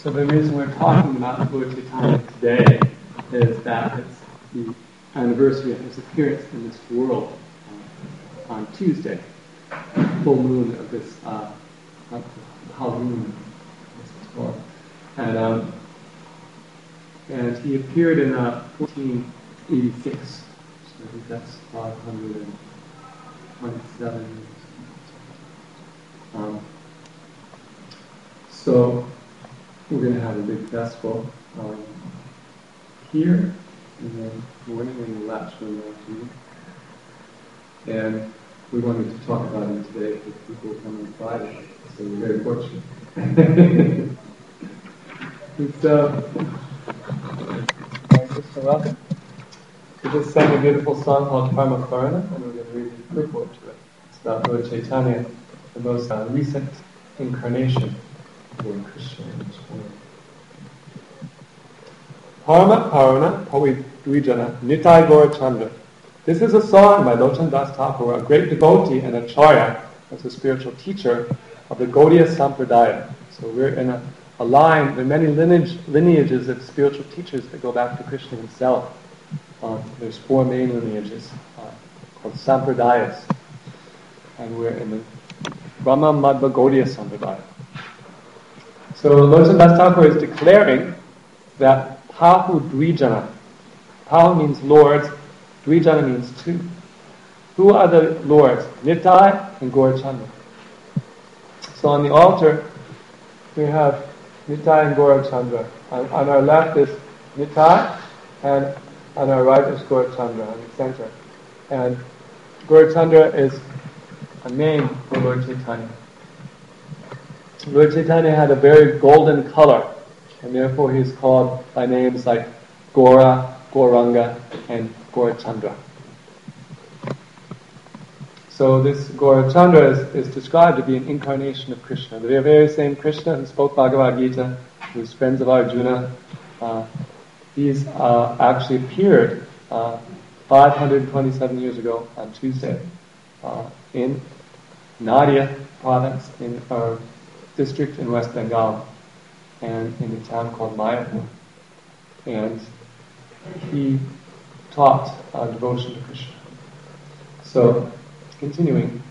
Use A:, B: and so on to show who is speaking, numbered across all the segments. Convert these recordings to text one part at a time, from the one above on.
A: So the reason we're talking about Lord Chaitanya today is that it's the anniversary of his appearance in this world on Tuesday, full moon of this Halloween. And he appeared in 1486. So I think that's 527 years. So we're going to have a big festival here in the morning in the last room afternoon. And we wanted to talk about it today because people come on Friday, so we're very fortunate. And so, welcome. We just sang a beautiful song called Karma Karana, and we're going to read the purport to it. It's about Lord Chaitanya, the most recent incarnation of Lord Krishna in this world. Karma Karana Pavitrijana Nitai Gaura Chandra. This is a song by Lochan Das Thakur, a great devotee and acharya, as a spiritual teacher of the Gaudiya Sampradaya. So we're in a line, there are many lineages of spiritual teachers that go back to Krishna himself. There's 4 main lineages called Sampradayas. And we're in the Brahma Madhva Gaudiya Sampradaya. So Lochan Das Thakur is declaring that Pahu Dvijana, Pahu means lords, Dvijana means 2. Who are the lords? Nitai and Gaurachandra. So on the altar, we have Nitai and Gaurachandra. On our left is Nitai, and on our right is Gaurachandra, in the center. And Gaurachandra is a name for Lord Chaitanya. Lord Chaitanya had a very golden color, and therefore he's called by names like Gaura, Gauranga, and Gaurachandra. So this Gaurachandra is described to be an incarnation of Krishna. The very same Krishna who spoke Bhagavad Gita, who's friends of Arjuna, these actually appeared 527 years ago on Tuesday in Nadia province, in our district in West Bengal, and in a town called Mayapur. And he taught devotion to Krishna. So, continuing.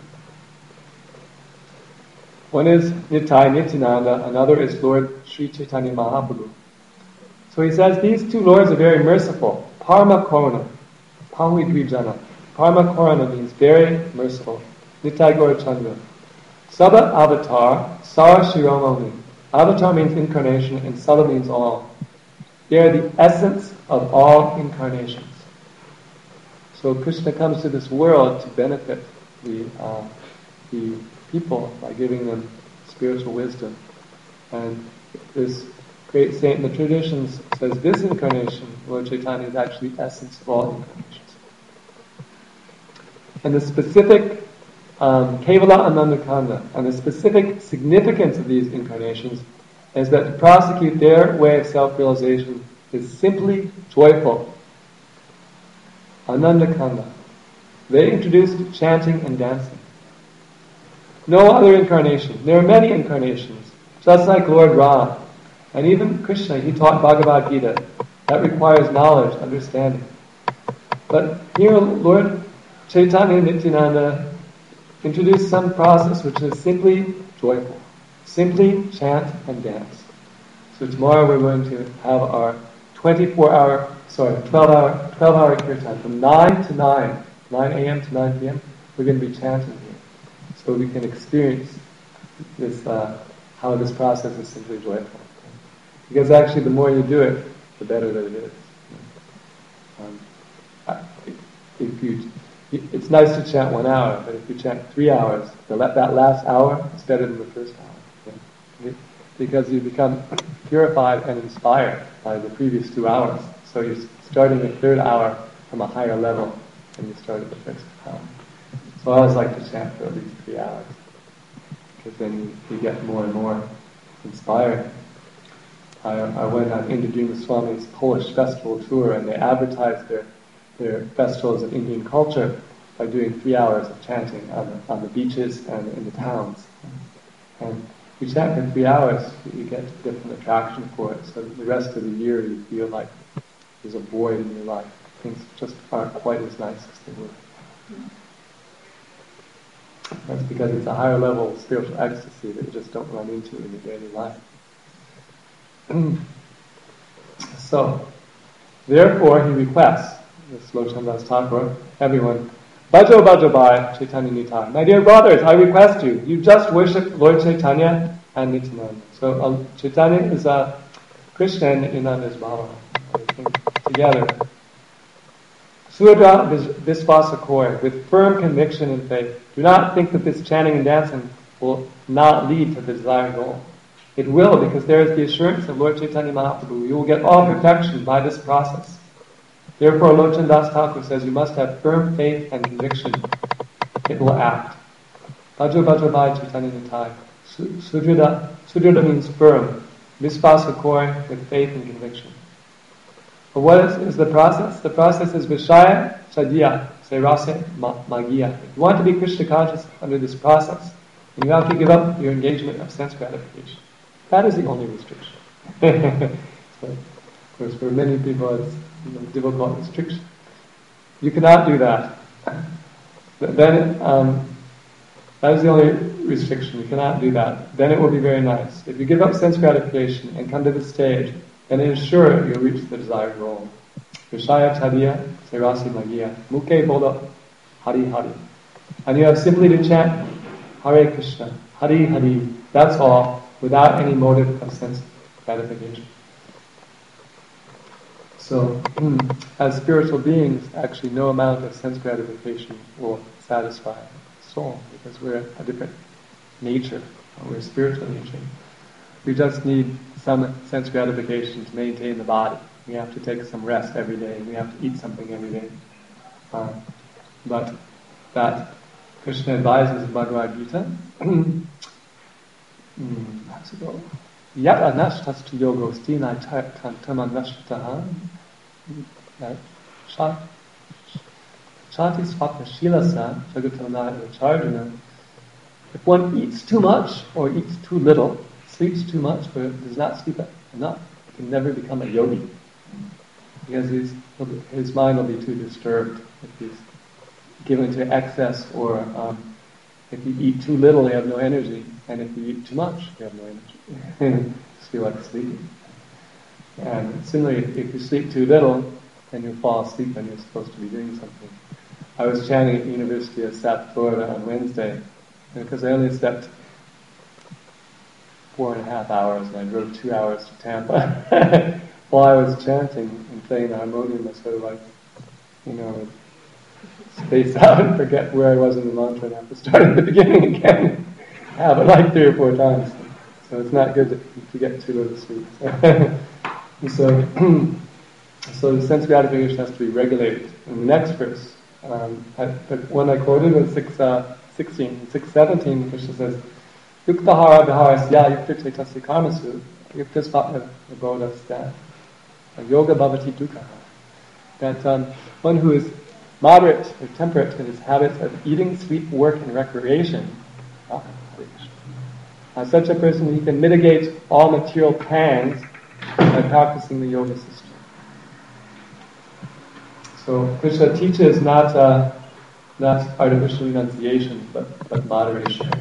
A: One is Nitai Nityananda, another is Lord Sri Chaitanya Mahaprabhu. So he says these 2 lords are very merciful. Parma Korana, Pahudvijana. Parma Korana means very merciful. Nitai Gaurachandra. Sabha Avatar, Sara Shiromani. Avatar means incarnation and Sabha means all. They are the essence of all incarnations. So Krishna comes to this world to benefit the people by giving them spiritual wisdom. And this great saint in the traditions says this incarnation, Lord Chaitanya, is actually the essence of all incarnations. And the specific Kevala Anandakanda, and the specific significance of these incarnations is that to prosecute their way of self-realization is simply joyful. Anandakanda. They introduced chanting and dancing. No other incarnation. There are many incarnations, just like Lord Ram. And even Krishna, he taught Bhagavad Gita. That requires knowledge, understanding. But here Lord Chaitanya Nityananda introduced some process which is simply joyful. Simply chant and dance. So tomorrow we're going to have our 12-hour kirtan from 9 to 9 a.m. to 9 p.m. We're going to be chanting here. So we can experience this, how this process is simply joyful. Because actually the more you do it, the better that it is. It's nice to chant 1 hour, but if you chant 3 hours, that last hour is better than the first hour. Okay? Because you become purified and inspired by the previous 2 hours. So you're starting the 3rd hour from a higher level than you started the first hour. So I always like to chant for at least 3 hours, because then you get more and more inspired. I went on Indradima Swami's Polish festival tour, and they advertised their festivals of Indian culture by doing 3 hours of chanting on the beaches and in the towns. And you chant for 3 hours, you get different attraction for it. So the rest of the year you feel like there's a void in your life. Things just aren't quite as nice as they were. That's because it's a higher level of spiritual ecstasy that you just don't run into in your daily life. So, therefore he requests, this Lochan Das Thakur, everyone, Bhajo Bhajo Bhai Chaitanya Nitai. My dear brothers, I request you just worship Lord Chaitanya and Nityananda. So Chaitanya is Krishna and Nityananda is Bhava. Together. Sudra Visvasa Koi, with firm conviction and faith. Do not think that this chanting and dancing will not lead to the desired goal. It will, because there is the assurance of Lord Chaitanya Mahaprabhu. You will get all perfection by this process. Therefore, Lochan Das Thakur says you must have firm faith and conviction. It will act. Bhajo Bhajo Bhai Chaitanya Nitai. Sudrida means firm. Visvasa Koi, with faith and conviction. But what is the process? The process is Vishaya Chadiya Sairase Magiya. If you want to be Krishna conscious under this process, then you have to give up your engagement of sense gratification. That is the only restriction. So, of course, for many people it's a difficult restriction. You cannot do that. Then that is the only restriction. You cannot do that. Then it will be very nice. If you give up sense gratification and come to this stage, then ensure you'll reach the desired goal. Vishaya Chadiya Sairasi Magiya Mukhe Bola Hari Hari. And you have simply to chant Hare Krishna, Hari Hari, that's all, without any motive of sense gratification. So, as spiritual beings, actually no amount of sense gratification will satisfy the soul, because we're a different nature, we're a spiritual nature. We just need some sense gratification to maintain the body. We have to take some rest every day. We have to eat something every day. But that Krishna advises in Bhagavad Gita. How's it go? Yat anashtastu yogosti naitam anashtataha Chanti swapna shilasa jagatanaya charjana. If one eats too much or eats too little, sleeps too much or does not sleep enough, he can never become a yogi. Because his mind will be too disturbed if he's given to excess, or if you eat too little, you have no energy, and if you eat too much, you have no energy. Just feel like sleeping. And similarly, if you sleep too little, then you fall asleep when you're supposed to be doing something. I was chanting at the University of South Florida on Wednesday, because I only slept 4.5 hours, and I drove 2 hours to Tampa. While I was chanting and playing the harmonium, I sort of like, space out and forget where I was in the mantra and have to start at the beginning again. Have it like 3 or 4 times. So it's not good to get too little sleep. So the sense gratification has to be regulated. In the next verse, the one I quoted was 6:16. 6:17, Krishna says, Yuktahara viharasya yukta tasya karmasu yukta svapna bodhasya yoga bhavati dukkha. That one who is moderate or temperate in his habits of eating, sleep, work, and recreation, such a person, he can mitigate all material pangs by practicing the yoga system. So Krishna teaches not artificial renunciation, but moderation.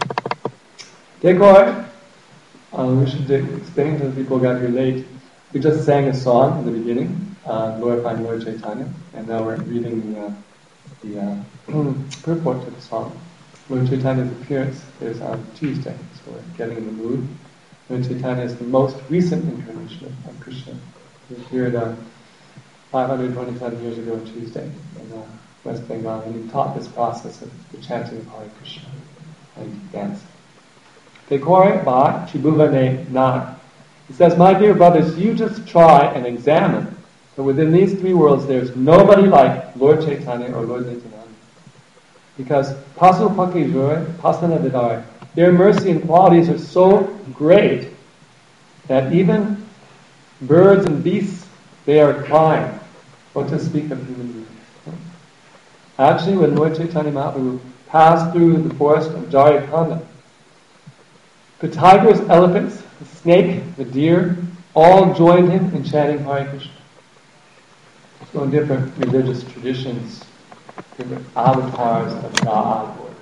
A: Dekor, we should explain to the people who got here late. We just sang a song in the beginning, glorifying Lord Chaitanya, and now we're reading the purport to the song. Lord Chaitanya's appearance is on Tuesday, so we're getting in the mood. Lord Chaitanya is the most recent incarnation of Krishna. He appeared 527 years ago on Tuesday in West Bengal, and he taught this process of the chanting of Hare Krishna and dancing. Dekore ba chibuvane na. He says, my dear brothers, you just try and examine that within these 3 worlds there's nobody like Lord Chaitanya or Lord Nityananda. Because pasupaki jure, pasana vidare, their mercy and qualities are so great that even birds and beasts, they are crying. What to speak of human beings. Actually, when Lord Chaitanya Mahaprabhu passed through the forest of Jarikhanda, The tigers, elephants, the snake, the deer, all joined him in chanting Hare Krishna. So in different religious traditions, different avatars of God, or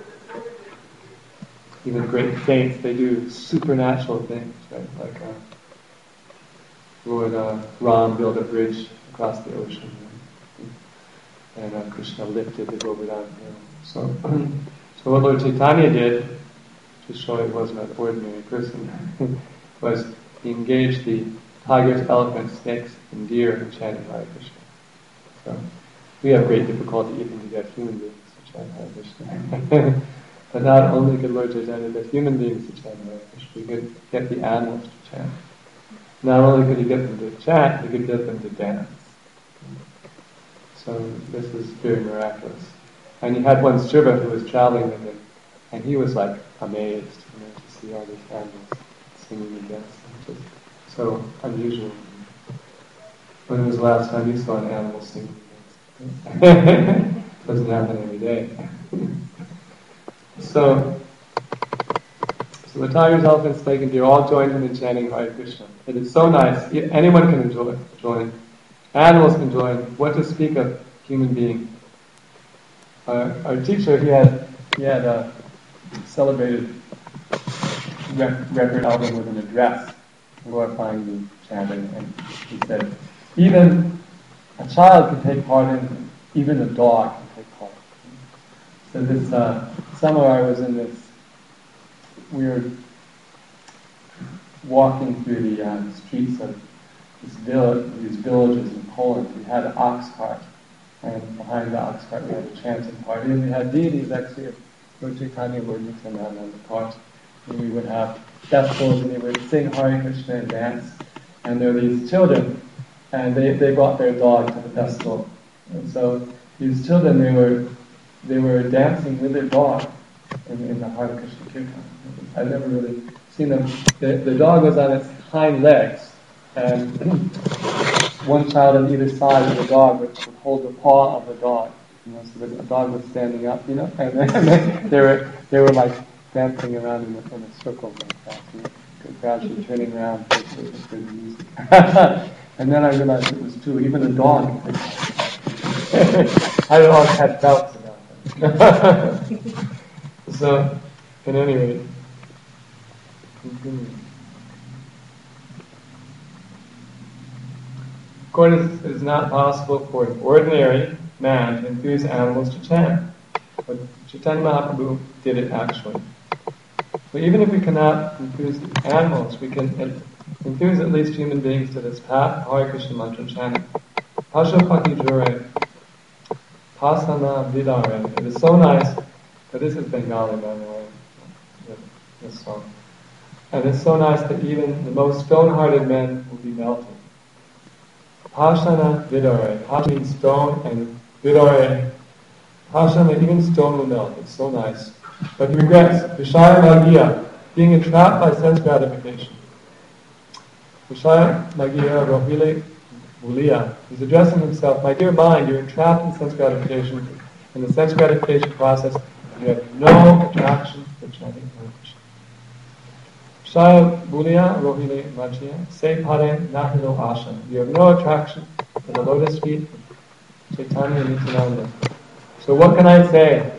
A: even great saints, they do supernatural things, right? Like Lord Ram built a bridge across the ocean, and Krishna lifted the Govardhan hill. So what Lord Chaitanya did, to show he wasn't an ordinary person, was he engaged the tigers, elephants, snakes, and deer in chanting Hare Krishna. So we have great difficulty even to get human beings to chant Hare Krishna. But not only could Lord Chaitanya get human beings to chant Hare Krishna, he could get the animals to chant. Not only could he get them to chant, he could get them to dance. So this is very miraculous. And he had one servant who was traveling with him, and he was like amazed, to see all these animals singing and dancing. Which is so unusual. When was the last time you saw an animal singing and dancing? Doesn't happen every day. So the tigers, elephants, snake, and deer all joined him in chanting Hare Krishna. It is so nice. Anyone can join. Animals can join. What to speak of human beings? Our teacher, he had a celebrated record album with an address glorifying the chanting, and he said, even a child can take part in it, even a dog can take part. So this summer I was in this, we were walking through the streets of these villages in Poland. We had an ox cart, and behind the ox cart we had a chanting party, and we had deities actually, Lord Chaitanya, Lord Nityananda on the cart, and we would have festivals, and they would sing Hare Krishna and dance, and there were these children, and they brought their dog to the festival, and so these children, they were dancing with their dog in the Hare Krishna Kirtan. I've never really seen them. The dog was on its hind legs, and one child on either side of the dog would hold the paw of the dog. So the dog was standing up, and then they were like dancing around in a circle like that, gradually turning around to the music. And then I realized it was true. Even the dog. I always had doubts about that. So, at any rate, continue. Of course, it is not possible for an ordinary man to enthuse animals to chant, but Chaitanya Mahaprabhu did it actually. So even if we cannot enthuse animals, we can enthuse at least human beings to this path, Hare Krishna mantra chanting. Pashupati jure, pasana vidare. It is so nice, but this is Bengali, by the way, this song. And it's so nice that even the most stone-hearted men will be melted. Pashana vidare. Pasha means stone, and vidare. Pashana, even stone will melt. It's so nice. But he regrets Vishaya Magya, being entrapped by sense gratification. Vishaya Magya Rohile Mulia. He's addressing himself, my dear mind, you're entrapped in sense gratification. In the sense gratification process, you have no attraction for chanting Hare Krishna. Vishaya Mulia Rohile Magya, Se Pare Nahilo Asha. You have no attraction for the lotus feet of Chaitanya Nityananda. So what can I say?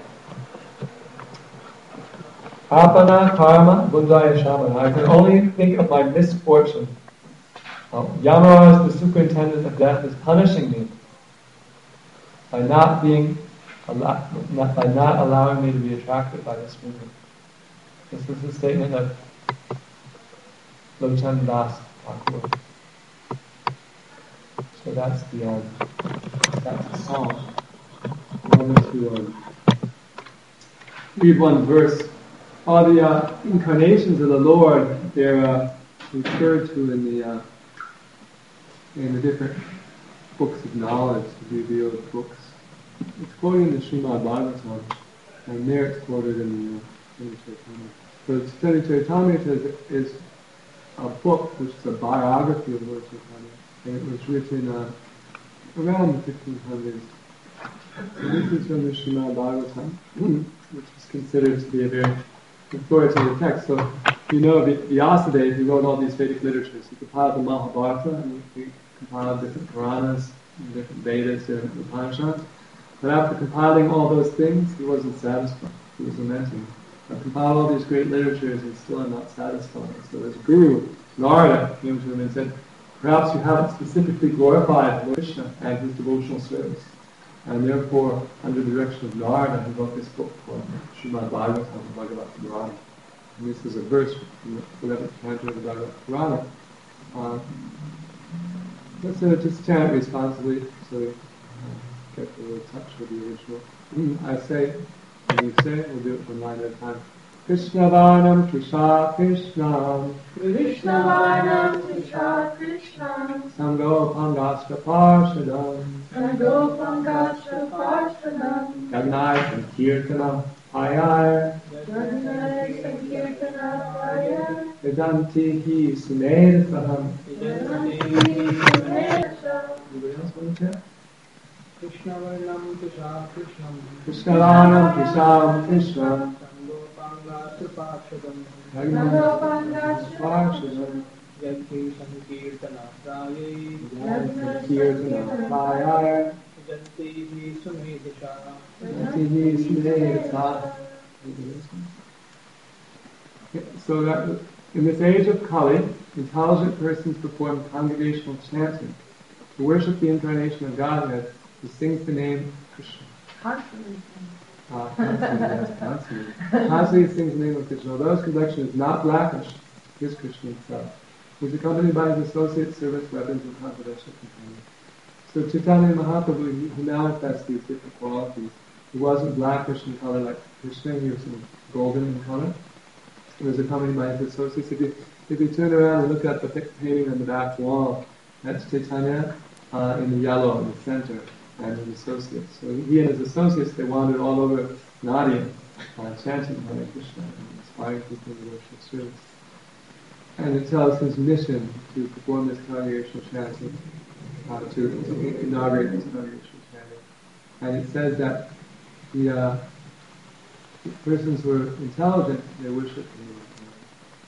A: Apana karma bundaya shamana. I can only think of my misfortune. Yamaraj, the superintendent of death, is punishing me by not allowing me to be attracted by this movement. This is the statement of Lochan Das Thakur. So that's the song. I wanted to read one verse. All the incarnations of the Lord, they're referred to in the different books of knowledge, the revealed books. It's quoted in the Srimad Bhagavatam, and there it's quoted in the Chaitanya. So Chaitanya is a book which is a biography of Lord Chaitanya, and it was written around the 1500s. So this is from the Srimad Bhagavatam, which is considered to be a very authoritative text. So, Vyasadeva, he wrote all these Vedic literatures. He compiled the Mahabharata, and he compiled different Puranas, different Vedas, different Upanishads. But after compiling all those things, he wasn't satisfied. He was lamenting. I compiled all these great literatures and still I'm not satisfied. So his guru, Narada, came to him and said, perhaps you haven't specifically glorified Lord Krishna and his devotional service. And therefore, under the direction of Narada, he wrote this book called Srimad Bhagavatam, Bhagavad Purana. And this is a verse from the 11th canto of the Bhagavad Purana. Let's just chant it responsibly so we get a little touch with the original. I say, and you say, we'll do it one line at a time. Krishna Varnam Krishna Krishnam
B: Krishna Varnam Krishna Krishnam
A: Sango Pangashta Parshadam
B: Sango Pangashta Parshadam
A: Yagnai Sankirtana Payar
B: Yagnai Sankirtana Payar
A: Vedanti Hi Sumedasaham.
B: Vedanti Hi Sumedasaham.
A: Anybody else want to chant?
C: Krishna Varnam Krishna Krishnam
A: Krishna Varnam Krishna Krishnam
B: Sango Pangashta Parshadam
C: Yadki Sankirtana Prayai
A: Sankirtana Payar
C: Janti Sumedisha
A: Vedanti Hi Sumedasaham. So that in this age of Kali, intelligent persons perform congregational chanting to worship the incarnation of Godhead, who sings the name Krishna.
B: Constantly.
A: Constantly. Constantly sings the name of Krishna. Although his complexion is not blackish, he is Krishna himself. He is accompanied by his associate servants, weapons, and confidential companions. So Chaitanya Mahaprabhu, he manifests these different qualities. He wasn't blackish in color like Krishna, he was golden in color. He was accompanied by his associates. If you turn around and look at the painting on the back wall, that's Chaitanya in the yellow in the center, and his associates. So he and his associates, they wandered all over Nadia, chanting Hare Krishna and inspiring people to worship service. And it tells his mission to perform this congregational chanting, to inaugurate this congregational chanting. And it says that the persons who are intelligent, they worship the name of God.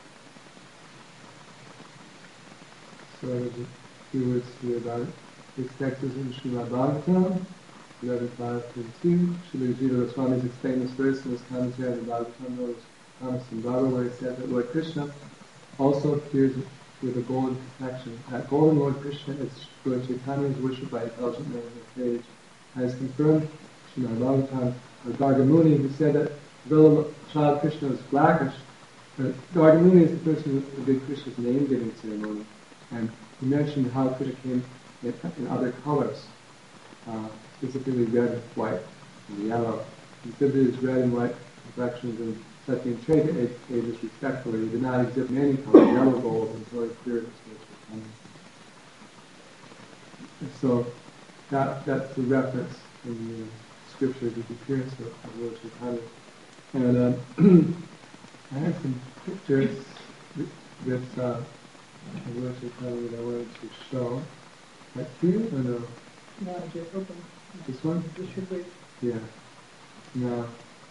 A: So there's a few words here about it. This text is in Srimad Bhagavatam, 11.5.2. Srila Jiva Goswami's explained this verse in his commentary on the Bhagavatam, known as Thomas and Bhagavad, where he said that Lord Krishna also appears with a golden complexion. That golden Lord Krishna is Lord Chaitanya, is worshipped by intelligent men on the page. As confirmed, Srimad Bhagavatam, Gargamuni, who said that though child Krishna is blackish, Gargamuni is the person who did Krishna's name-giving ceremony, and he mentioned how Krishna came in other colors, specifically red, white, and yellow. He said that his red and white complexions and such in trade ages respectfully. He did not exhibit in any color, yellow, gold, until he cleared his spiritual tongue. So that's the reference in the scripture to the appearance of Lord Chaitanya. And I have some pictures with Lord Chaitanya that I wanted to show. Right here or no?
C: No, just open.
A: This one?
C: This should be.
A: Yeah. No.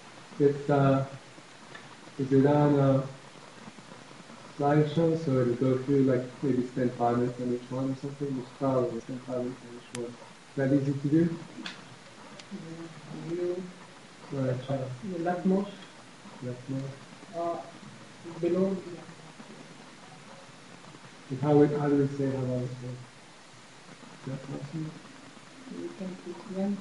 A: Is it on a slideshow? So it'll go through, like, maybe spend 5 minutes on each one or something? Just probably spend 5 minutes on each one. Is that easy to do?
C: You
A: Right, try.
C: leftmost,
A: Leftmost.
C: below.
A: How do we say how long it takes? Is that possible?
C: You can click again.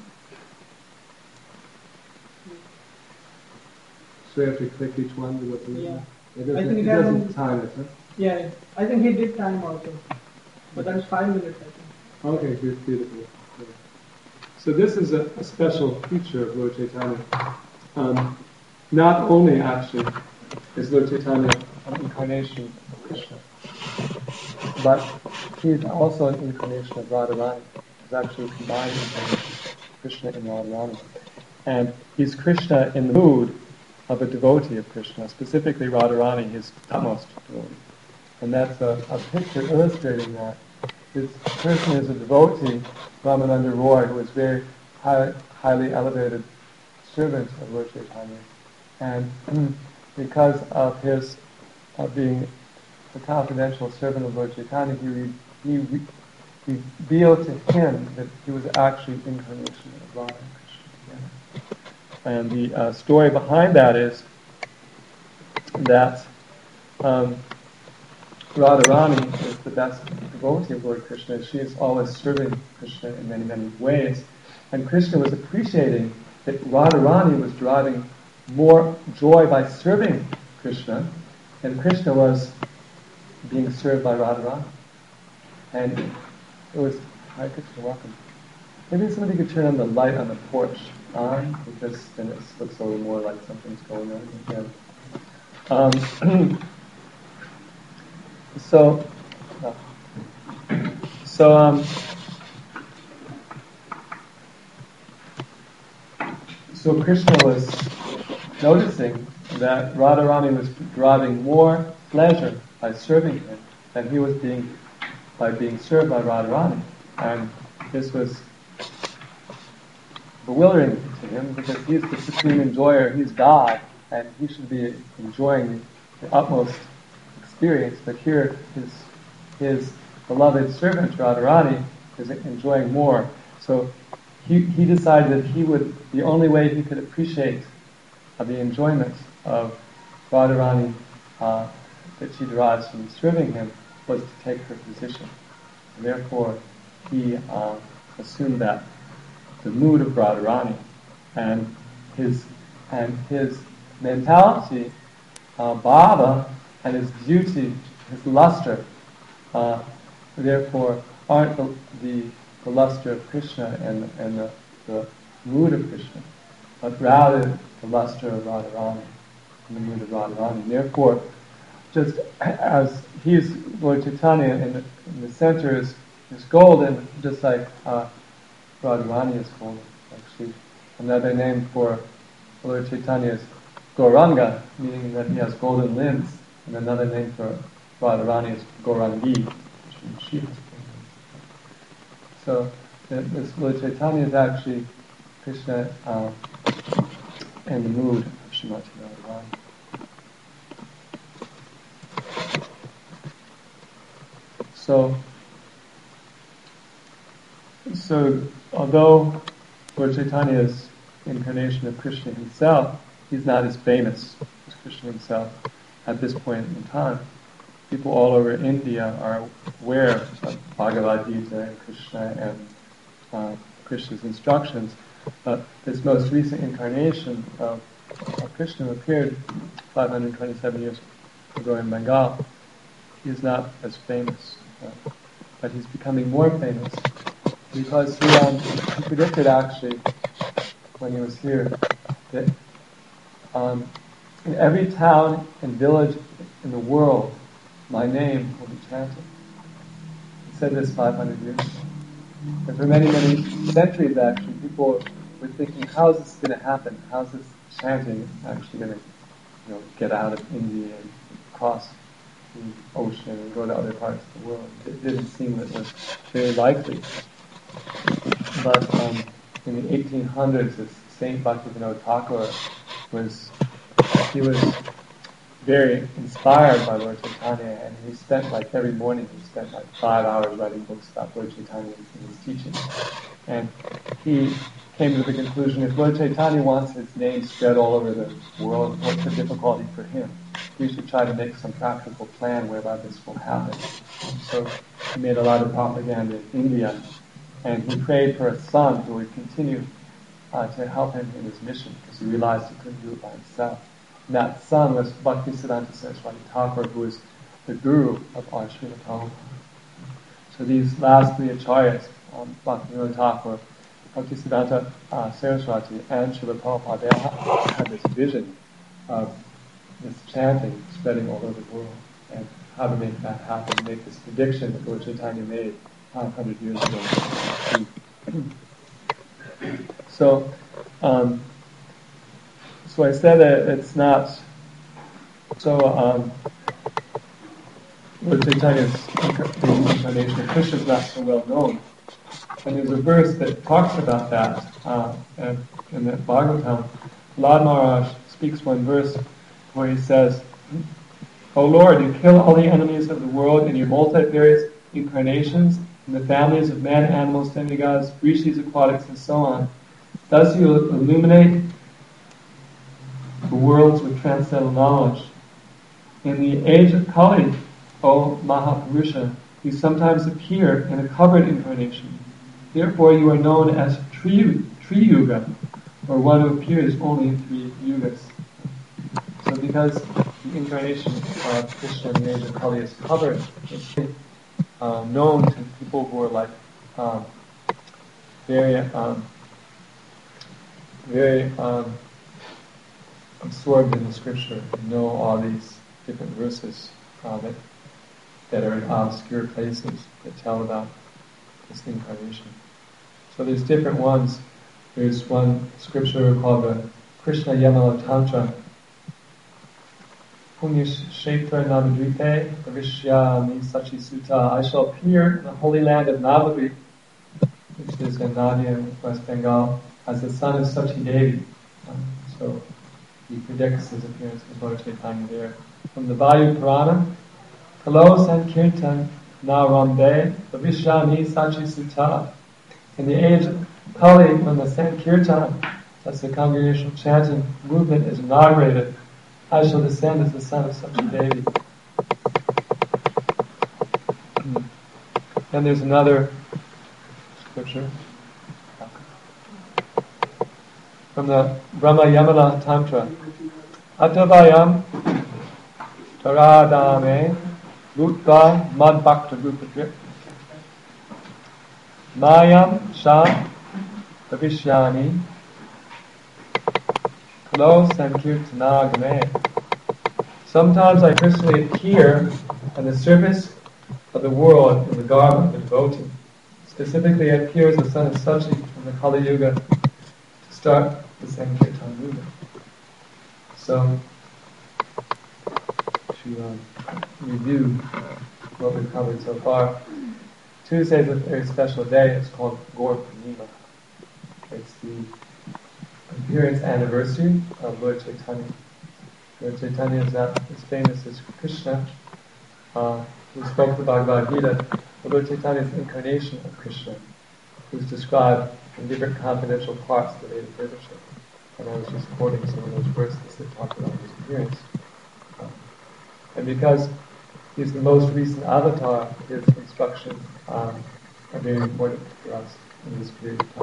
A: So you have to click each one to go through?
C: Yeah.
A: It
C: I think
A: it
C: it
A: doesn't
C: hasn't-
A: time it, huh?
C: Yeah, I think he did time also, but that is 5 minutes, I think.
A: Okay, good, beautiful. Yeah. So this is a special feature of Lord Chaitanya. Not only actually is Lord Chaitanya an incarnation of Krishna, but he is also an incarnation of Radharani. He's actually a combined incarnation of Krishna and Radharani. And he's Krishna in the mood of a devotee of Krishna, specifically Radharani, his topmost devotee. And that's a picture illustrating that. This person is a devotee, Ramananda Roy, who is very highly elevated servant of Lord Chaitanya. And because of his being the confidential servant of Lord Chaitanya, he revealed to him that he was actually incarnation of Radha and Krishna together. And the story behind that is that Radharani is the best devotee of Lord Krishna. She is always serving Krishna in many, many ways. And Krishna was appreciating that Radharani was deriving more joy by serving Krishna, and Krishna was being served by Radharani. And it was, hi Krishna, welcome. Maybe somebody could turn on the light on the porch on, because then it looks a little more like something's going on again. So Krishna was noticing that Radharani was deriving more pleasure by serving him than he was by being served by Radharani. And this was bewildering to him, because he's the supreme enjoyer, he's God, and he should be enjoying the utmost experience. But here, his beloved servant Radharani is enjoying more. So he decided that the only way he could appreciate the enjoyment of Radharani that she derives from serving him was to take her position. And therefore, he assumed that the mood of Radharani and his mentality, bhava, and his beauty, his luster, therefore aren't the luster of Krishna and the mood of Krishna, but rather the luster of Radharani and the mood of Radharani. Therefore, just as he's Lord Chaitanya in the center is golden, just like Radharani is golden. Actually, another name for Lord Chaitanya is Gauranga, meaning that he has golden limbs, and another name for Radharani is Gaurangi, which means she has golden limbs. So this Lord Chaitanya is actually Krishna in the mood of Srimati Radharani. So although Lord Chaitanya is incarnation of Krishna himself, he's not as famous as Krishna himself at this point in time. People all over India are aware of Bhagavad Gita and Krishna and Krishna's instructions, but this most recent incarnation of Krishna appeared 527 years ago in Bengal. He is not as famous, but he's becoming more famous because he predicted actually when he was here that in every town and village in the world, my name will be chanted. He said this 500 years ago. And for many, many centuries actually, people were thinking, how is this going to happen? How is this chanting actually going to get out of India and cross the ocean and go to other parts of the world? It didn't seem that it was very likely. But in the 1800s, this Saint Bhaktivinoda Thakur was very inspired by Lord Chaitanya, and he spent every morning, 5 hours writing books about Lord Chaitanya and his teachings. And he came to the conclusion, if Lord Chaitanya wants his name spread all over the world, what's the difficulty for him? We should try to make some practical plan whereby this will happen. So he made a lot of propaganda in India, and he prayed for a son who would continue to help him in his mission, because he realized he couldn't do it by himself. And that son was Bhaktisiddhanta Saraswati Thakur, who is the guru of our Srila Prabhupada. So these last three acharyas, Bhaktivinoda Thakur, Bhaktisiddhanta Saraswati, and Srila Prabhupada, they had this vision of this chanting spreading all over the world, and how to make that happen, make this prediction that Lord Chaitanya made 500 years ago. So I said that it's not so. Lord Chaitanya's incarnation of Krishna is not so well known, and there's a verse that talks about that in the Bhagavatam. Lord Maharaj speaks one verse where he says, O Lord, you kill all the enemies of the world in your multifarious incarnations, in the families of men, animals, demigods, rishis, aquatics, and so on. Thus you illuminate the worlds with transcendental knowledge. In the age of Kali, O Mahapurusha, you sometimes appear in a covered incarnation. Therefore you are known as Triyuga, or one who appears only in 3 yugas. So because the incarnation of Krishna in the age of Kali is covered, it's known to people who are like very absorbed in the scripture and know all these different verses that are in obscure places that tell about this incarnation. So there's different ones. There's one scripture called the Krishna Yamala Tantra. Punyashetra Navadvipe Avishyami Sachi Sutta. I shall appear in the holy land of Navadvip, which is in Nadia, West Bengal, as the son of Sachi Devi. So he predicts his appearance in Lord Chaitanya there. From the Vayu Purana, Kalo Sankirtan Na Rambe Avishyami Sachi Sutta. In the age of Kali, when the Sankirtan, that's the congregational chanting movement, is inaugurated, I shall descend as the son of Sachi Devi. Then there's another scripture from the Brahma Yamala Tantra. Atavayam Taradame Bhutva Mad Bhakta Rupadrip Mayam Shah Bhavishyani Kalo Sankirtanagame. Sometimes I personally appear in the service of the world in the garb of the devotee. Specifically, I appear as the son of Sachi in the Kali Yuga to start the Sankirtan movement. So, to review what we've covered so far, Tuesday is a very special day. It's called Gaur Purnima. It's the appearance anniversary of Lord Chaitanya. Lord Chaitanya is not as famous as Krishna, who spoke the Bhagavad Gita. But Lord Chaitanya is the incarnation of Krishna, who's described in different confidential parts of the Vedic literature. And I was just quoting some of those verses that talk about his appearance. And because he's the most recent avatar, his instructions are very important for us in this period of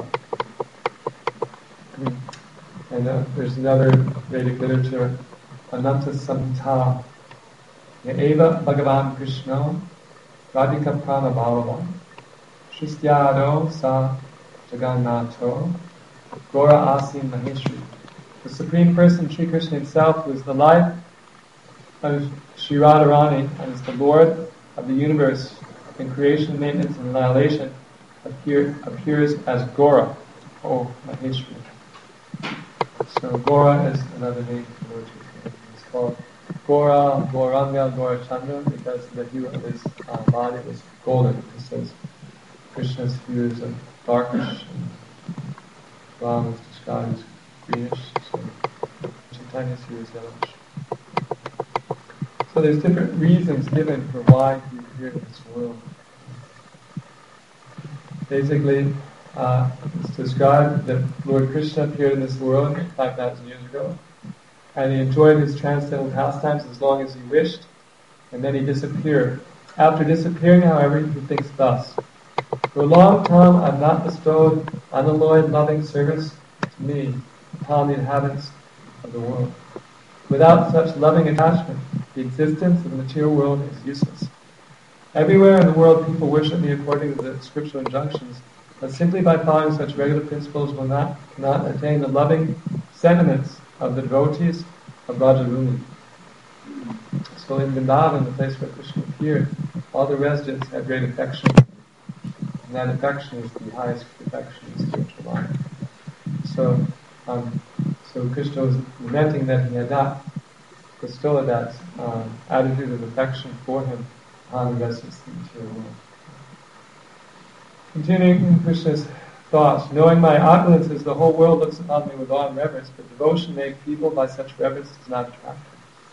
A: time. And there's another Vedic literature, Ananta Samhita, Eva Bhagavan Krishna, Radhika Prana Bhavavan, Shristyado Sa Jagannatho, Gora Asim Maheshri. The Supreme Person, Sri Krishna himself, who is the life of Sri Radharani and is the Lord of the universe in creation, maintenance, and annihilation, appears as Gora, O Maheshri. So Gora is another name for Lord Chaitanya. It's called Gora, Gauranga, Gaurachandra, because the hue of his body was golden. It says Krishna's hue is a darkish, and Ram is described as greenish, so Chaitanya's hue is yellowish. So there's different reasons given for why he appeared in this world. Basically, it's described that Lord Krishna appeared in this world 5,000 years ago, and he enjoyed his transcendental pastimes as long as he wished, and then he disappeared. After disappearing, however, he thinks thus: for a long time I have not bestowed unalloyed loving service to me upon the inhabitants of the world. Without such loving attachment, the existence of the material world is useless. Everywhere in the world people worship me according to the scriptural injunctions, but simply by following such regular principles will not attain the loving sentiments of the devotees of Brajaruni. So in Vrindavan, the place where Krishna appeared, all the residents had great affection, and that affection is the highest perfection in spiritual life. So Krishna was lamenting that he had not bestowed that attitude of affection for him on the residents of the material world. Continuing Krishna's thoughts, knowing my opulences, the whole world looks upon me with awe and reverence, but devotion made feeble by such reverence does not attract them.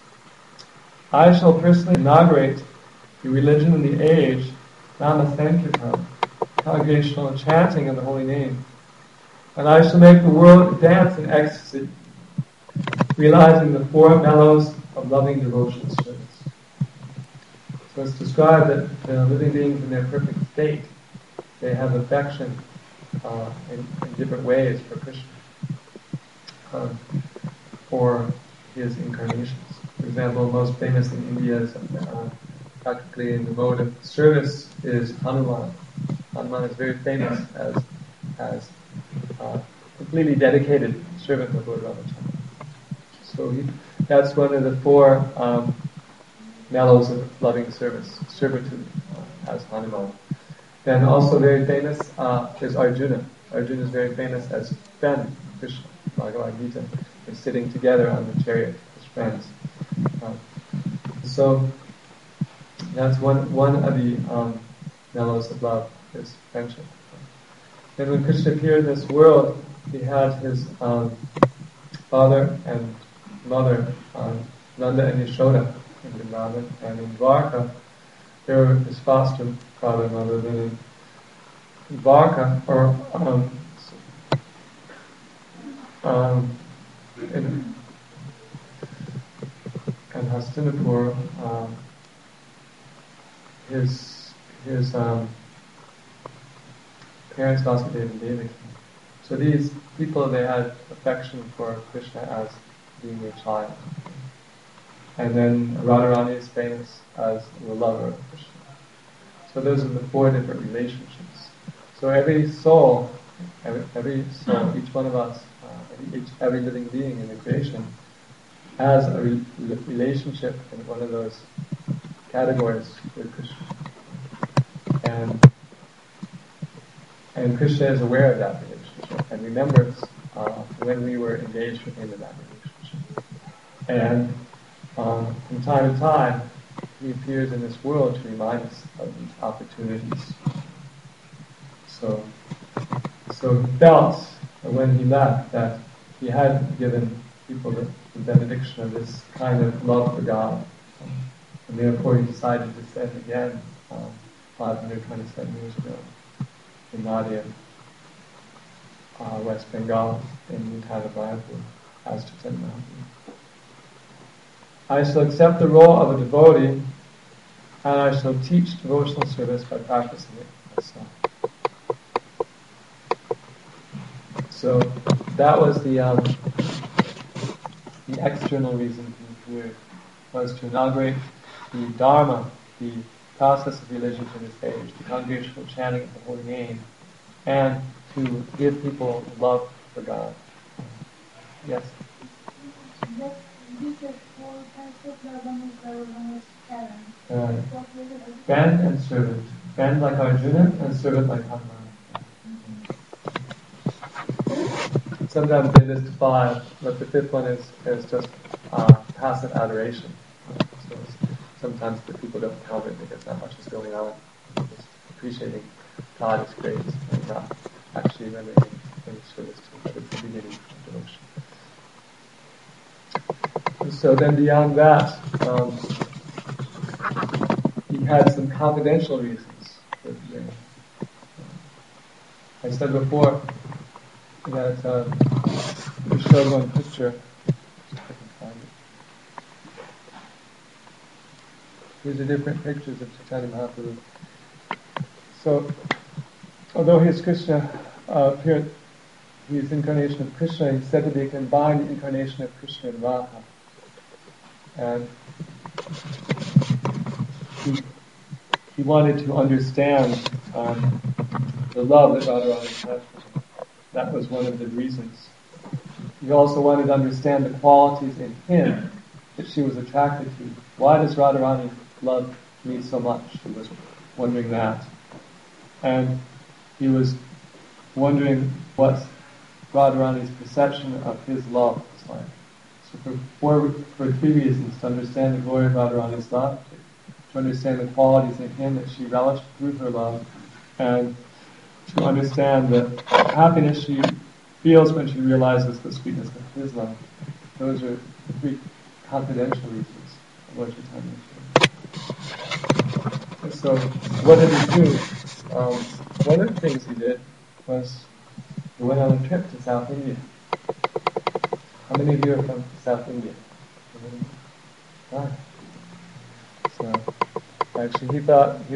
A: I shall personally inaugurate the religion of the age, Nama Sankirtan, congregational chanting of the holy name. And I shall make the world dance in ecstasy, realizing the four mellows of loving devotional service. So it's described that the living beings in their perfect state, they have affection in different ways for Krishna, for his incarnations. For example, most famous in India is practically in the mode of service is Hanuman. Hanuman is very famous as completely dedicated servant of Lord Ramachandra. So that's one of the four mellows of loving service, servitude, as Hanuman. Then also very famous is Arjuna. Arjuna is very famous as friend of Krishna, Bhagavad Gita. They're sitting together on the chariot as friends. So that's one of the mellows of love, is friendship. And when Krishna appeared in this world, he had his father and mother, Nanda and Yashoda, in Vrindavan, and in Dwarka, they were his foster father and mother. Then in Dwarka, or in Hastinapur, his parents, Vasudeva and Devaki. So these people, they had affection for Krishna as being their child. And then Radharani is famous as the lover of Krishna. So those are the four different relationships. So every soul, each one of us, every living being in the creation has a relationship in one of those categories with Krishna. And Krishna is aware of that relationship and remembers when we were engaged with him in that relationship. And from time to time, he appears in this world to remind us of these opportunities. So he felt that when he left that he had given people the benediction of this kind of love for God. And therefore he decided to send again 527 years ago in Nadia, West Bengal, in Uttar Mayapur, as Chaitanya Mahaprabhu. I shall accept the role of a devotee, and I shall teach devotional service by practicing it myself. So that was the external reason he appeared, was to inaugurate the Dharma, the process of religion for this age, the congregational chanting of the holy name, and to give people love for God. Yes? Friend and servant. Friend like Arjuna and servant like Hanuman. Sometimes they list five, but the fifth one is just passive adoration. So sometimes the people don't count it because not much is going on. Just appreciating God is great and not actually rendering any service to Him. It's the beginning of devotion. And so then beyond that, he had some confidential reasons for doing it. I said before that we showed one picture. I can find it. These are different pictures of Chaitanya Mahaprabhu. So, although he is Krishna, appeared, he is incarnation of Krishna, he's said to be a combined incarnation of Krishna and Radha. And he wanted to understand the love that Radharani had for him. That was one of the reasons. He also wanted to understand the qualities in him that she was attracted to. Why does Radharani love me so much? He was wondering that. And he was wondering what Radharani's perception of his love was like. So for three reasons: to understand the glory of Radharani's love, to understand the qualities in him that she relished through her love, and to understand the happiness she feels when she realizes the sweetness of his love. Those are three confidential reasons. Lord Chaitanya. So, what did he do? One of the things he did was he went on a trip to South India. How many of you are from South India? Right. So, actually, he found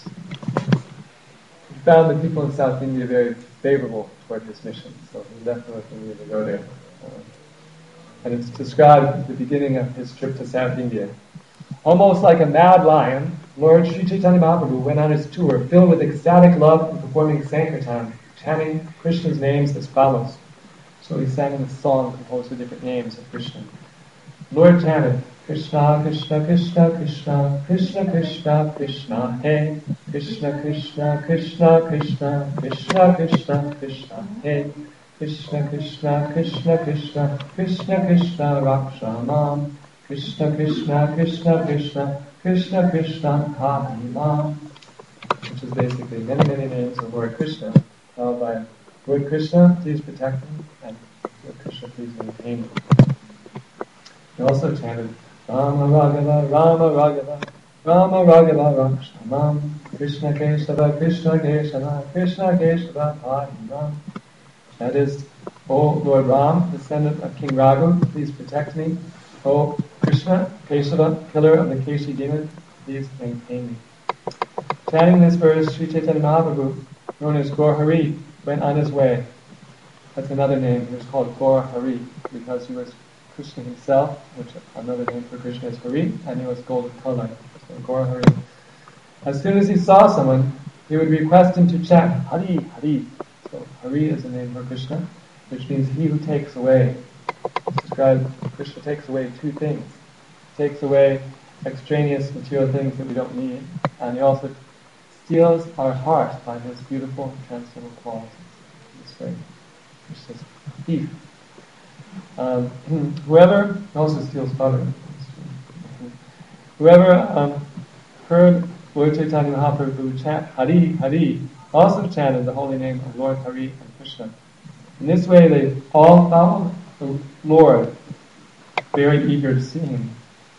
A: the people in South India very favorable toward his mission, so he definitely needed to go there. And it's described at the beginning of his trip to South India. Almost like a mad lion, Lord Sri Chaitanya Mahaprabhu went on his tour, filled with ecstatic love and performing Sankirtan, chanting Krishna's names as follows. So he sang this song composed of different names of Krishna. Lord chanted, Krishna, Krishna, Krishna, Krishna, Krishna, Krishna, Krishna, Hey, Krishna, Krishna, Krishna, Krishna, Krishna, Krishna, Krishna, Hey, Krishna, Krishna, Krishna, Krishna, Krishna, Krishna, Rakshamam, Krishna, Krishna, Krishna, Krishna, Krishna, Krishna, Kahimam, which is basically many, many names of Lord Krishna, followed by Lord Krishna, please protect me, and Lord Krishna, please maintain me. He also chanted, Rama Raghava, Rama Raghava, Rama Raghava Rakshamam, Krishna Keshava, Krishna Keshava, Krishna Keshava Parimam. That is, O Lord Ram, descendant of King Raghu, please protect me. O Krishna, Keshava, killer of the Keshi demon, please maintain me. Chanting this verse, Sri Chaitanya Mahaprabhu, known as Gaur Hari, went on his way. That's another name. He was called Gaur Hari because he was Krishna himself, which another name for Krishna is Hari, and he was Golden Kolai. So Gaur Hari. As soon as he saw someone, he would request him to chant Hari, Hari. So Hari is the name for Krishna, which means he who takes away. It's described, Krishna takes away two things. He takes away extraneous material things that we don't need, and he also steals our heart by his beautiful transcendental qualities. This way, Krishna's thief. Whoever also steals butter. Whoever heard Lord Chaitanya Mahaprabhu chant Hari, Hari, also chanted the holy name of Lord Hari and Krishna. In this way, they all followed the Lord, very eager to see him.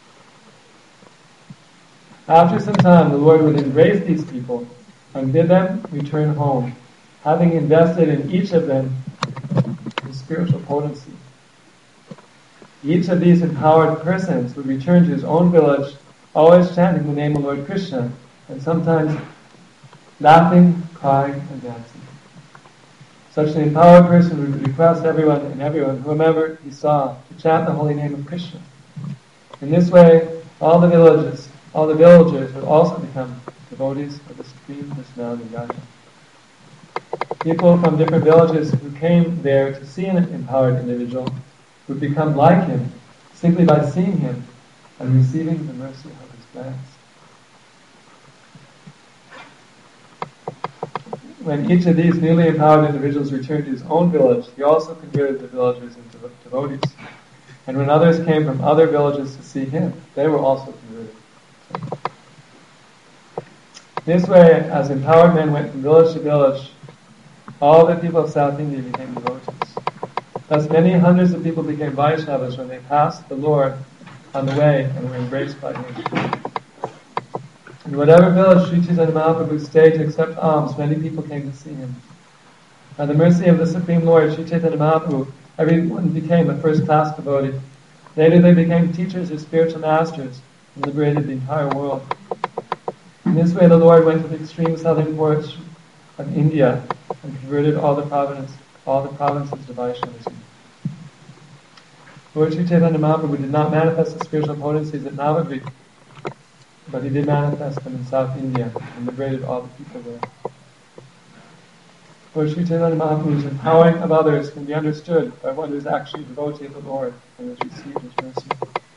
A: After some time, the Lord would embrace these people and bid them return home, having invested in each of them his spiritual potency. Each of these empowered persons would return to his own village, always chanting the name of Lord Krishna, and sometimes laughing, crying, and dancing. Such an empowered person would request everyone, whomever he saw, to chant the holy name of Krishna. In this way, all the villagers would also become devotees of the Supreme Personality of Godhead. People from different villages who came there to see an empowered individual would become like him simply by seeing him and receiving the mercy of his glance. When each of these newly empowered individuals returned to his own village, he also converted the villagers into devotees. And when others came from other villages to see him, they were also converted. This way, as empowered men went from village to village, all the people of South India became devotees. Thus many hundreds of people became Vaishnavas when they passed the Lord on the way and were embraced by him. In whatever village Sri Chaitanya Mahaprabhu stayed to accept alms, many people came to see him. By the mercy of the Supreme Lord, Sri Chaitanya Mahaprabhu, everyone became a first-class devotee. Later they became teachers or spiritual masters and liberated the entire world. In this way the Lord went to the extreme southern ports of India and converted all the provinces to Vaishnavism. Lord Sri Chaitanya Mahaprabhu did not manifest the spiritual potencies at Navadvip, but he did manifest them in South India and liberated all the people there. Lord Sri Chaitanya Mahaprabhu's empowering of others can be understood by one who is actually a devotee of the Lord and has received his mercy.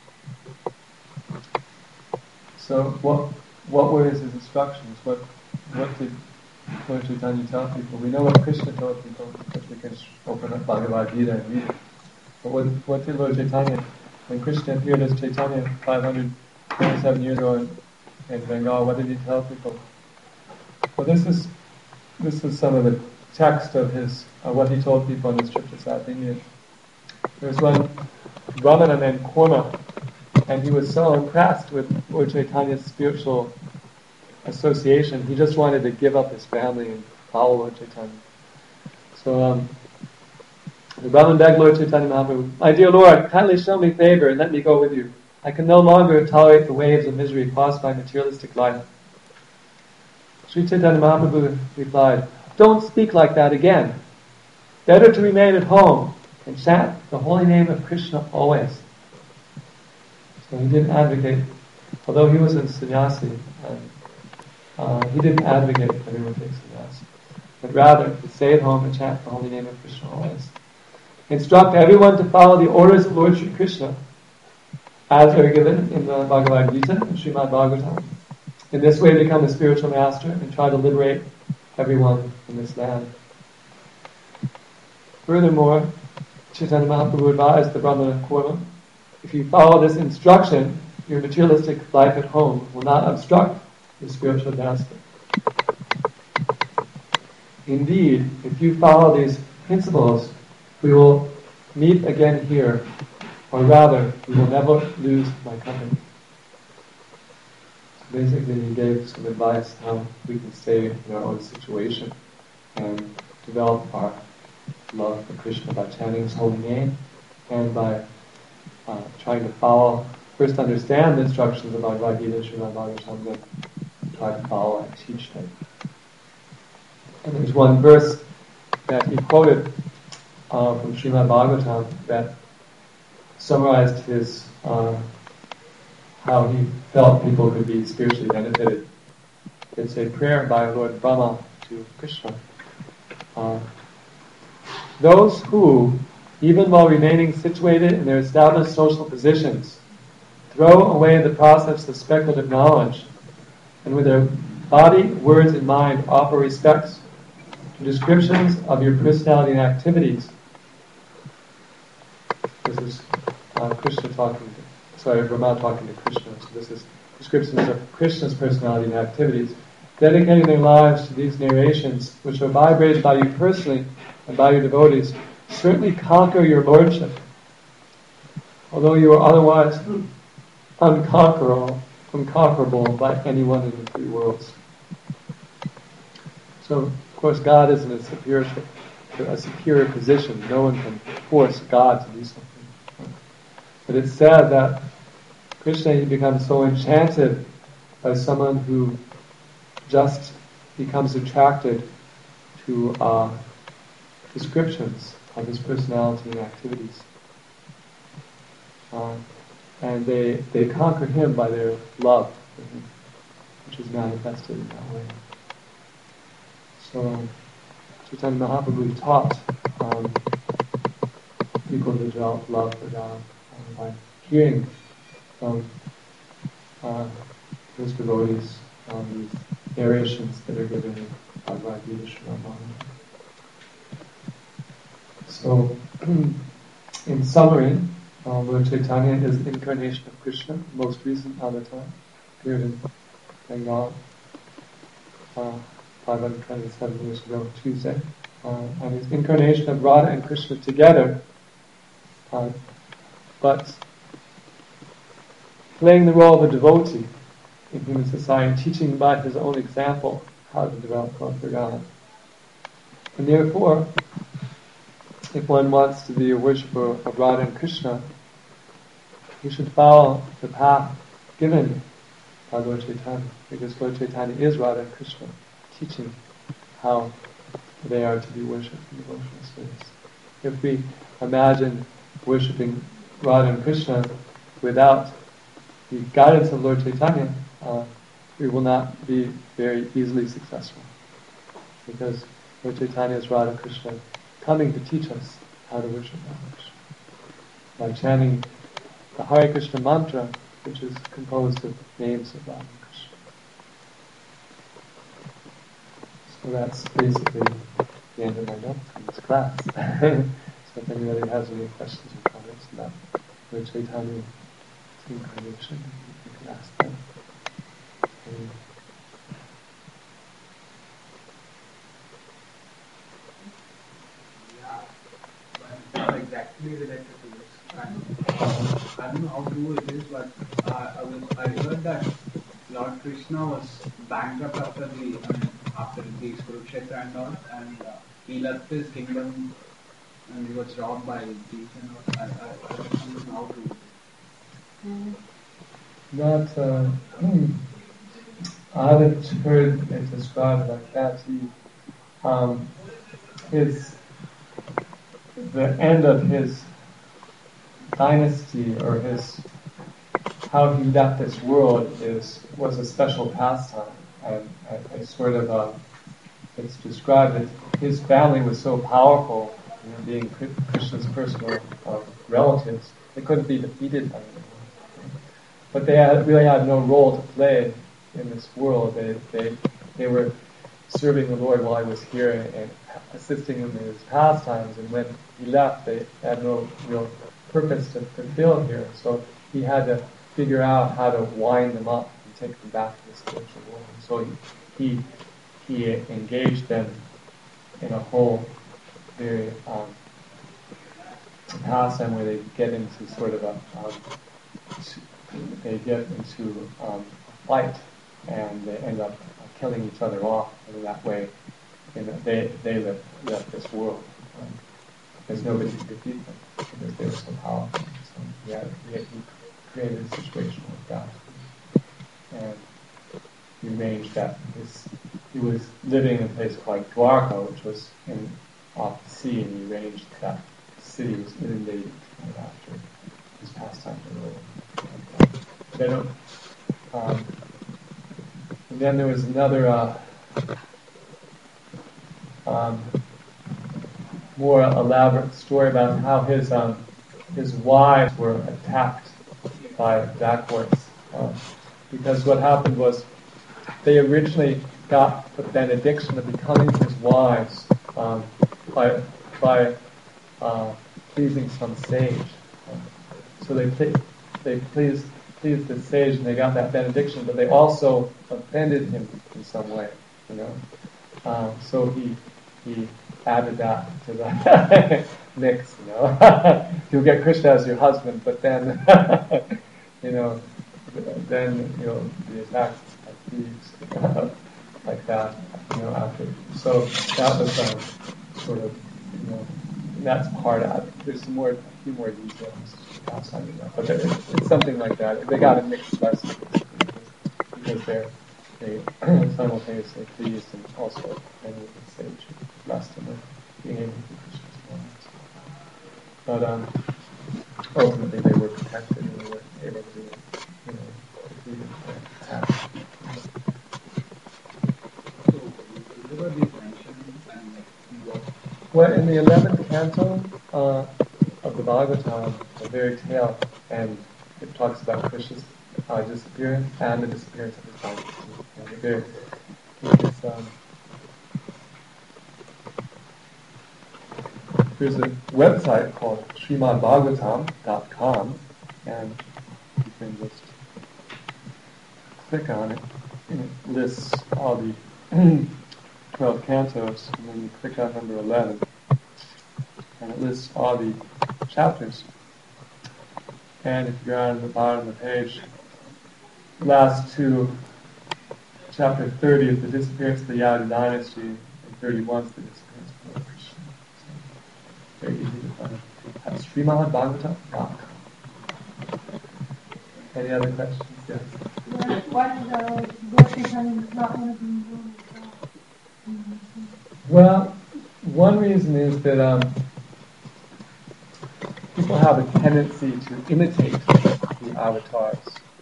A: So what were his instructions? What did Lord Chaitanya tell people? We know what Krishna told people, because we can open up Bhagavad Gita and read it. But what did Lord Chaitanya, when Krishna appeared as Chaitanya 527 years ago in Bengal, what did he tell people? Well, this is some of the text of what he told people on his trip to South India. There was one Brahmana named Kurma, And he was so impressed with Lord Chaitanya's spiritual association, he just wanted to give up his family and follow Lord Chaitanya. So the Brahman begged Lord Chaitanya Mahaprabhu, "My dear Lord, kindly show me favor and let me go with you. I can no longer tolerate the waves of misery caused by materialistic life." Sri Chaitanya Mahaprabhu replied, "Don't speak like that again. Better to remain at home and chant the holy name of Krishna always." So he didn't advocate, although he was a sannyasi, he didn't advocate that everyone take sannyas, but rather to stay at home and chant the holy name of Krishna always. Instruct everyone to follow the orders of Lord Sri Krishna, as they are given in the Bhagavad Gita and Srimad Bhagavatam. In this way, become a spiritual master and try to liberate everyone in this land. Furthermore, Chaitanya Mahaprabhu advised the Brahmana Kurma, if you follow this instruction, your materialistic life at home will not obstruct your spiritual advancement. Indeed, if you follow these principles, we will meet again here, or rather, we will never lose my company. So basically, he gave some advice how we can stay in our own situation and develop our love for Krishna by chanting His holy name and by trying to follow, first understand the instructions of Bhagavad Gita, Srimad Bhagavatam, then try to follow and teach them. And there's one verse that he quoted from Srimad Bhagavatam that summarized his how he felt people could be spiritually benefited. It's a prayer by Lord Brahma to Krishna. Those who, even while remaining situated in their established social positions, throw away the process of speculative knowledge, and with their body, words, and mind offer respects to descriptions of your personality and activities. This is Krishna Brahma talking to Krishna. So this is descriptions of Krishna's personality and activities, dedicating their lives to these narrations, which are vibrated by you personally and by your devotees, certainly conquer your lordship, although you are otherwise unconquerable by anyone in the three worlds. So, of course, God is in a superior position. No one can force God to do something. But it's said that Krishna, he becomes so enchanted by someone who just becomes attracted to descriptions of his personality and activities. And they conquer him by their love for him, which is manifested in that way. So Chaitanya Mahaprabhu taught people to develop love for God by hearing from his devotees these narrations that are given in Bhagavad Gita, Srimad Bhagavatam. So, in summary, Lord Chaitanya is the incarnation of Krishna, the most recent avatar, appeared in Bengal 527 years ago, Tuesday. And his incarnation of Radha and Krishna together, but playing the role of a devotee in human society, teaching by his own example how to develop love for God. And therefore, if one wants to be a worshipper of Radha and Krishna, he should follow the path given by Lord Chaitanya, because Lord Chaitanya is Radha and Krishna, teaching how they are to be worshipped in devotional service. If we imagine worshipping Radha and Krishna without the guidance of Lord Chaitanya, we will not be very easily successful, because Lord Chaitanya is Radha Krishna coming to teach us how to worship Radha Krishna by chanting the Hare Krishna mantra, which is composed of names of Radha Krishna. So that's basically the end of my notes in this class. So if anybody has any questions or comments about Lord Chaitanya's incarnation, you can ask them.
D: Not exactly related to this. I don't know how to true it is, but I heard that Lord Krishna was bankrupt after the Kurukshetra and all, and he left his kingdom and he was robbed by thieves and all. I don't know how true it is.
A: Not, I haven't heard it described like that. The end of his dynasty, or how he left this world was a special pastime, and it's described that his family was so powerful, being Krishna's personal relatives, they couldn't be defeated by him. But they really had no role to play in this world. They were serving the Lord while he was here and assisting him in his pastimes. And when he left, they had no real purpose to fulfill here. So he had to figure out how to wind them up and take them back to the spiritual world. So he engaged them in a whole very pastime where they get into sort of fight, and they end up killing each other off, and that way they left this world. Because nobody could defeat them, because they were so powerful. So he created a situation like that. And he arranged that he was living in a place called Dwarka, which was off the sea, and he arranged that the city was inundated after his pastime to rule. And then there was another more elaborate story about how his wives were attacked by dacoits. Because what happened was they originally got the benediction of becoming his wives by pleasing some sage. So they pleased the sage, and they got that benediction, but they also offended him in some way, So he added that to the mix, You'll get Krishna as your husband, but then, the attacks like thieves, like that, after. So that was sort of, that's part of it. There's a few more details outside of that, but it's something like that. They got a mixed blessing because they simultaneously pleased and also offended the sage, blessed them with being able to be Krishna's wives. But ultimately they were protected and they were able to, defeat the attack.
D: So, were these mentioned and what?
A: Well, in the 11th canto of the Bhagavatam, the very tale, and it talks about Krishna's disappearance and the disappearance of his body. There's a website called srimadbhagavatam.com, and you can just click on it, and it lists all the 12 cantos, and then you click on number 11, and it lists all the chapters. And if you're on the bottom of the page, last two, chapter 30 is the disappearance of the Yadu dynasty, and 31 is the disappearance of Lord Krishna. So, very easy to find. That's srimadbhagavatam.com. Any other questions? Yes?
B: Why did Gopinath not want to be involved?
A: Well, one reason is that people have a tendency to imitate the avatars,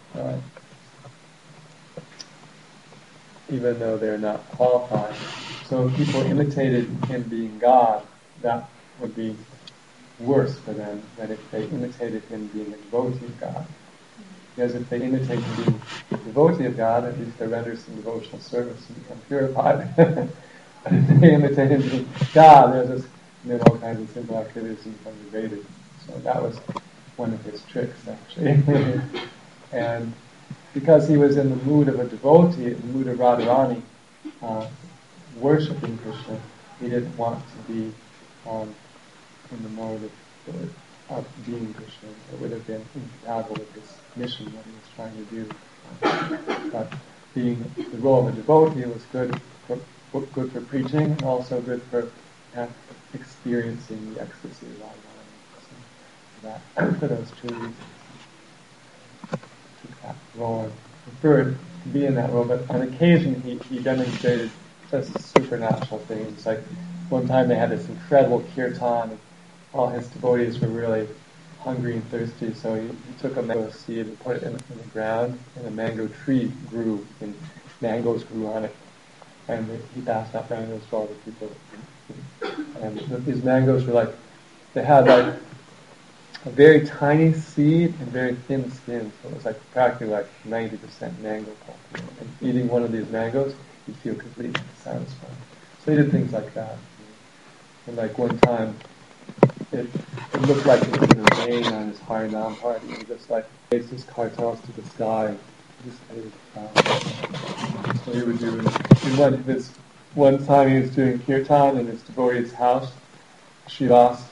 A: even though they're not qualified. So if people imitated him being God, that would be worse for them than if they imitated him being a devotee of God. Because if they imitate him being a devotee of God, at least they render some devotional service and become purified. But if they imitate him being God, there's just all kinds of simple activities and become degraded. So that was one of his tricks, actually. And because he was in the mood of a devotee, in the mood of Radharani, worshipping Krishna, he didn't want to be in the mode of of being Krishna. It would have been incompatible with his mission, what he was trying to do. But being the role of a devotee was good for preaching and also good for experiencing the ecstasy of Radharani. So for those two reasons, took that role and preferred to be in that role. But on occasion, he demonstrated just supernatural things. Like one time they had this incredible kirtan, and all his devotees were really hungry and thirsty, so he took a mango seed and put it in the ground, and a mango tree grew, and mangoes grew on it. And he passed out mangoes to all the people. And these mangoes were like, they had like a very tiny seed and very thin skin, so it was like practically like 90% mango pulp. And eating one of these mangoes, you'd feel completely satisfied. So he did things like that. And like one time, it looked like it was going to rain on his Harinam party. He just like raised his kartals to the sky and just ate it. So he would do it. One time he was doing kirtan in his devotee's house, Srivas,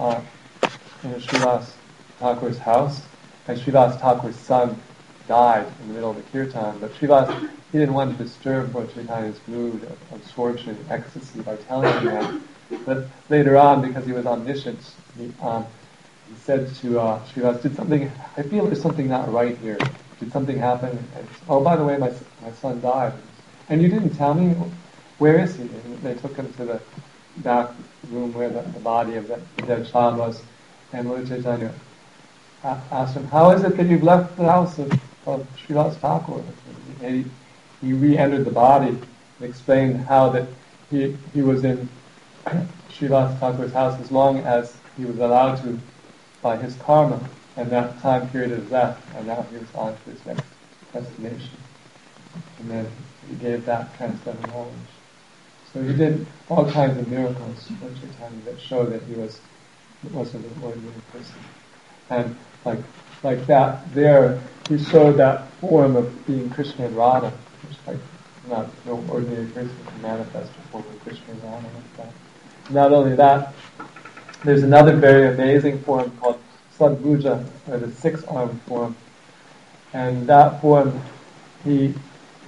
A: in Srivas Thakur's house, and Srivas Thakur's son died in the middle of the kirtan. But Srivas, he didn't want to disturb Lord Chaitanya's mood of absorption and ecstasy by telling him that. But later on, because he was omniscient, he said to Srivas, I feel there's something not right here. Did something happen? And, oh, by the way, my son died. And you didn't tell me? Where is he? And they took him to the back room where the body of the dead child was. And Lord Chaitanya asked him, how is it that you've left the house of Srivas Thakur? And he re-entered the body and explained how that he was in Srivas Thakur's house as long as he was allowed to by his karma, and that time period is left, and now he was on to his next destination. And then he gave that transcendental knowledge. So he did all kinds of miracles, Lord Chaitanya, that showed that he wasn't an ordinary person. And like that, there he showed that form of being Krishna and Radha, which no ordinary person can manifest a form of Krishna and Radha like that. Not only that, there's another very amazing form called Sadbhuja, or the six-armed form. And that form, there's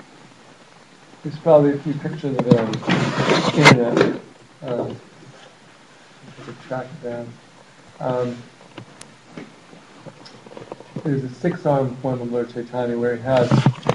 A: probably a few pictures of it on the internet. I could track it down. There's a six-armed form of Lord Chaitanya where he has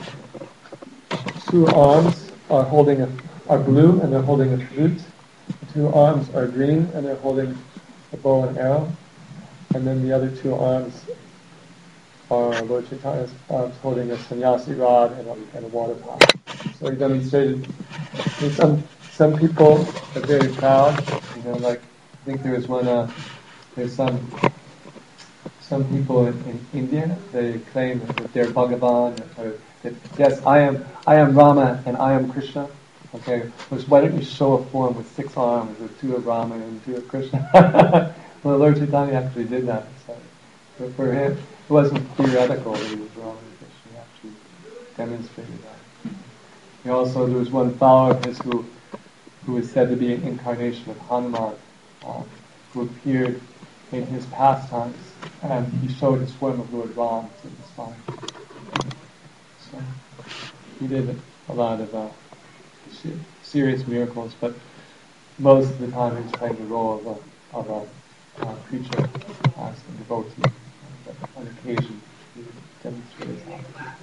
A: two arms are blue and they're holding a flute. The two arms are green and they're holding a bow and arrow. And then the other two arms are Lord Chaitanya's arms holding a sannyasi rod and a water pot. So he demonstrated. Some people are very proud. Like I think there was one. There's some people in India. They claim that they're Bhagavan. Or that, yes, I am Rama and I am Krishna. Okay, why don't you show a form with six arms, with two of Rama and two of Krishna? Well, Lord Chaitanya actually did that. So for him, it wasn't theoretical that he was Rama and Krishna. He actually demonstrated that. There was one follower of his who was said to be an incarnation of Hanuman, who appeared in his pastimes, and he showed his form of Lord Ram to his father. So he did a lot of serious miracles, but most of the time he was playing the role of a preacher as a devotee. But on occasion he demonstrated that.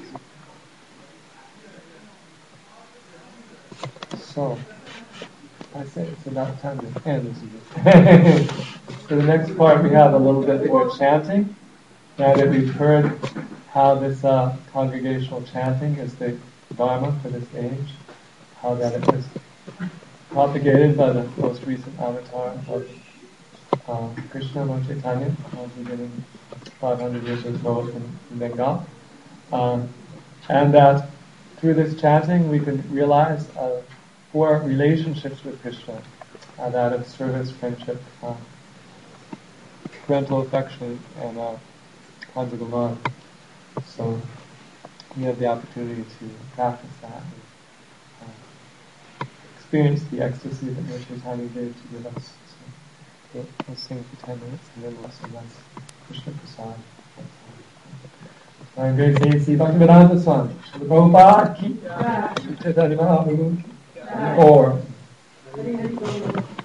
A: So I say it's about time to end, isn't it? For the next part we have a little bit more chanting. Now that we've heard how this congregational chanting is the dharma for this age, how that it was propagated by the most recent avatar of Krishna, Lord Chaitanya, beginning 500 years or so in Bengal. And that through this chanting we can realize 4 relationships with Krishna, that of service, friendship, parental affection, and conjugal love. So we have the opportunity to practice that and experience the ecstasy that Lord Chaitanya gave to give us. So We'll sing for 10 minutes and then we'll sing Krishna Prasad. I'm going to sing Sri Bhaktivedanta Swami. Srila Prabhupada ki. Chaitanya Mahaprabhu ki. Or